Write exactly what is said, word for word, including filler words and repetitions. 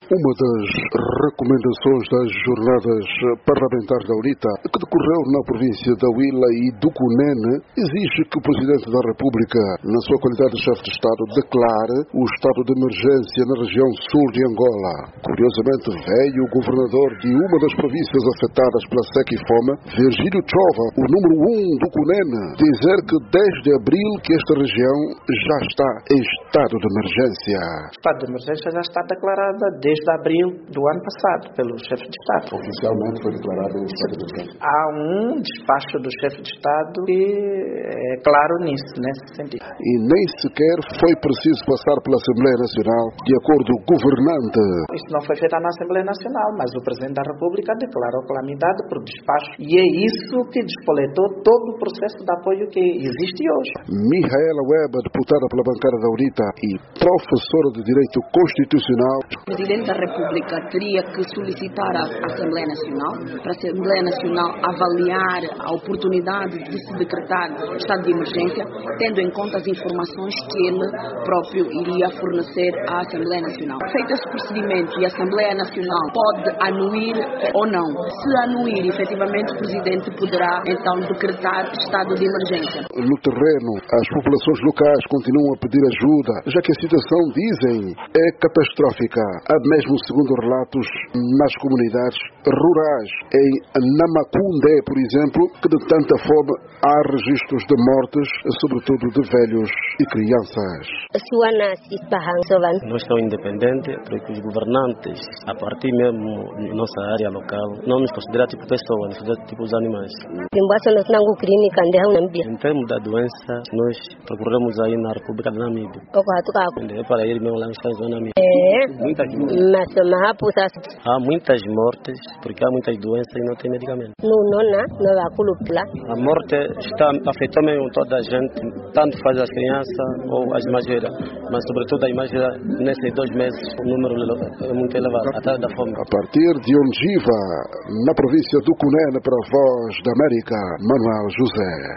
Uma das recomendações das jornadas parlamentares da UNITA, que decorreu na província da Huila e do Cunene, exige que o Presidente da República, na sua qualidade de chefe de Estado, declare o estado de emergência na região sul de Angola. Curiosamente, veio o governador de uma das províncias afetadas pela seca e fome, Virgílio Chova, o número um do Cunene, dizer que desde abril que esta região já está em estado de emergência. O estado de emergência já está declarada desde abril do ano passado pelo chefe de Estado. Oficialmente foi declarado o estado de emergência. Há um despacho do chefe de Estado que é claro nisso, nesse sentido. E nem sequer foi preciso passar pela Assembleia Nacional, de acordo com o governante. Isso não foi feito na Assembleia Nacional, mas o Presidente da República declarou calamidade por despacho. E é isso que despoletou todo o processo de apoio que existe hoje. Mihaela Weber, deputada pela bancada da UNITA e professora de Direito Constitucional. O Presidente da República teria que solicitar à Assembleia Nacional, para a Assembleia Nacional avaliar a oportunidade de se decretar estado de emergência, tendo em conta as informações que ele próprio iria fornecer à Assembleia Nacional. Feito esse procedimento e a Assembleia Nacional pode anuir ou não. Se anuir, efetivamente, o Presidente poderá então decretar estado de emergência. No terreno, as populações locais continuam a pedir ajuda, já que a situação, dizem, é catastrófica. Há mesmo, segundo relatos, nas comunidades rurais, em Namacundé, por exemplo, que de tanta fome há registros de mortes, sobretudo de velhos e crianças. Nós estamos independentes porque os governantes, a partir mesmo da nossa área local, não nos consideram tipo pessoas, nos consideram tipo os animais. Em termos da doença, nós procuramos aí na República da Namíbia. É para ir mesmo lá nos Estados Unidos. Muitas mortes. Há muitas mortes, porque há muitas doenças e não tem medicamento. A morte está afetando mesmo toda a gente, tanto faz as crianças ou as mais velhas, mas sobretudo as mais velhas, nesses dois meses o número é muito elevado, atrás da fome. A partir de Ongiva, na província do Cunene, para a Voz da América, Manuel José.